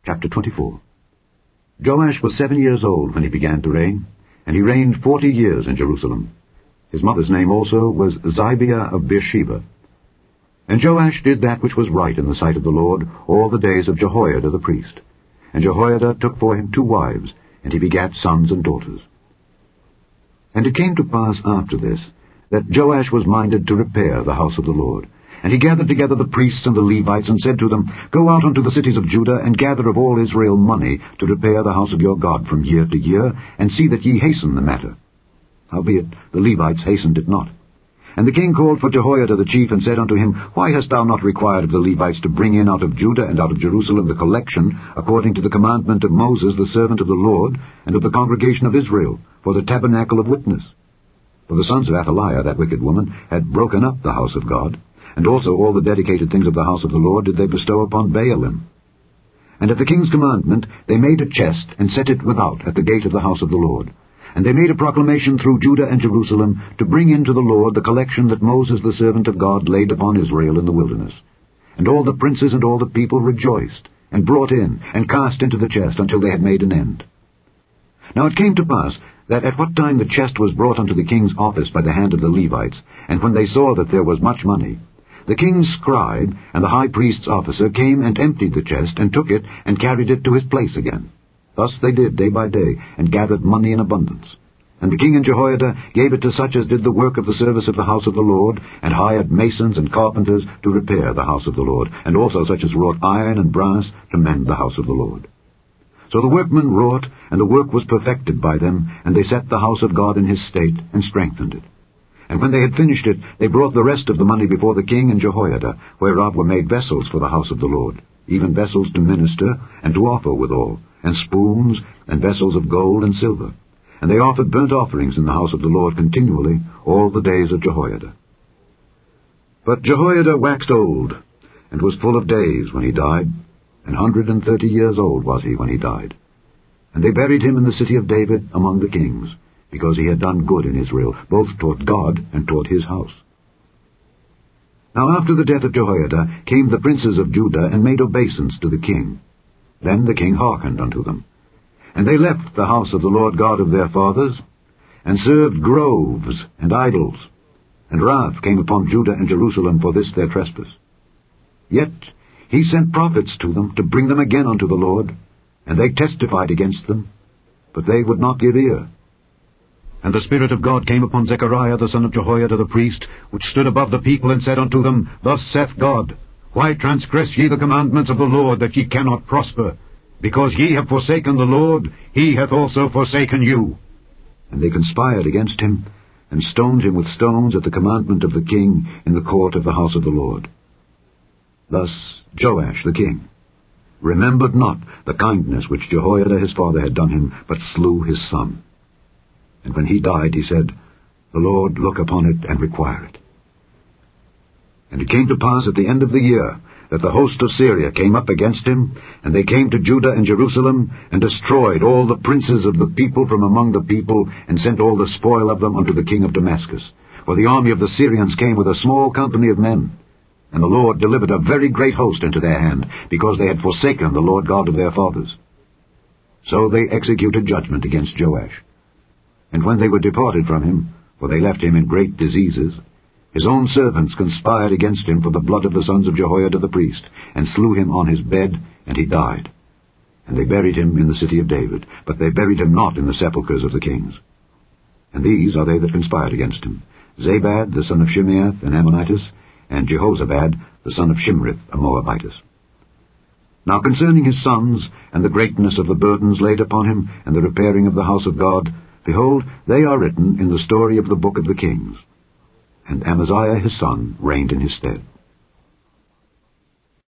Chapter 24. Joash was 7 years old when he began to reign, and he reigned 40 years in Jerusalem. His mother's name also was Zibiah of Beersheba. And Joash did that which was right in the sight of the Lord all the days of Jehoiada the priest. And Jehoiada took for him 2 wives, and he begat sons and daughters. And it came to pass after this, that Joash was minded to repair the house of the Lord. And he gathered together the priests and the Levites, and said to them, Go out unto the cities of Judah, and gather of all Israel money to repair the house of your God from year to year, and see that ye hasten the matter. Howbeit the Levites hastened it not. And the king called for Jehoiada the chief, and said unto him, Why hast thou not required of the Levites to bring in out of Judah and out of Jerusalem the collection, according to the commandment of Moses the servant of the Lord, and of the congregation of Israel, for the tabernacle of witness? For the sons of Athaliah, that wicked woman, had broken up the house of God, and also all the dedicated things of the house of the Lord did they bestow upon Baalim. And at the king's commandment they made a chest, and set it without at the gate of the house of the Lord. And they made a proclamation through Judah and Jerusalem to bring in to the Lord the collection that Moses the servant of God laid upon Israel in the wilderness. And all the princes and all the people rejoiced, and brought in, and cast into the chest until they had made an end. Now it came to pass, that at what time the chest was brought unto the king's office by the hand of the Levites, and when they saw that there was much money, the king's scribe and the high priest's officer came and emptied the chest, and took it, and carried it to his place again. Thus they did day by day, and gathered money in abundance. And the king and Jehoiada gave it to such as did the work of the service of the house of the Lord, and hired masons and carpenters to repair the house of the Lord, and also such as wrought iron and brass to mend the house of the Lord. So the workmen wrought, and the work was perfected by them, and they set the house of God in his state, and strengthened it. And when they had finished it, they brought the rest of the money before the king and Jehoiada, whereof were made vessels for the house of the Lord, even vessels to minister, and to offer withal, and spoons, and vessels of gold and silver. And they offered burnt offerings in the house of the Lord continually all the days of Jehoiada. But Jehoiada waxed old, and was full of days when he died, 130 years old was he when he died. And they buried him in the city of David among the kings, because he had done good in Israel, both toward God and toward his house. Now after the death of Jehoiada came the princes of Judah, and made obeisance to the king. Then the king hearkened unto them. And they left the house of the Lord God of their fathers, and served groves and idols. And wrath came upon Judah and Jerusalem for this their trespass. Yet he sent prophets to them to bring them again unto the Lord, and they testified against them, but they would not give ear. And the Spirit of God came upon Zechariah the son of Jehoiada the priest, which stood above the people, and said unto them, Thus saith God, Why transgress ye the commandments of the Lord, that ye cannot prosper? Because ye have forsaken the Lord, he hath also forsaken you. And they conspired against him, and stoned him with stones at the commandment of the king in the court of the house of the Lord. Thus Joash the king remembered not the kindness which Jehoiada his father had done him, but slew his son. And when he died, he said, The Lord look upon it and require it. And it came to pass at the end of the year, that the host of Syria came up against him, and they came to Judah and Jerusalem, and destroyed all the princes of the people from among the people, and sent all the spoil of them unto the king of Damascus. For the army of the Syrians came with a small company of men, and the Lord delivered a very great host into their hand, because they had forsaken the Lord God of their fathers. So they executed judgment against Joash. And when they were departed from him, for they left him in great diseases, his own servants conspired against him for the blood of the sons of Jehoiada the priest, and slew him on his bed, and he died. And they buried him in the city of David, but they buried him not in the sepulchres of the kings. And these are they that conspired against him, Zabad the son of Shimeath, an Ammonitess, and Jehozabad the son of Shimrith, a Moabitess. Now concerning his sons, and the greatness of the burdens laid upon him, and the repairing of the house of God, behold, they are written in the story of the book of the kings. And Amaziah his son reigned in his stead.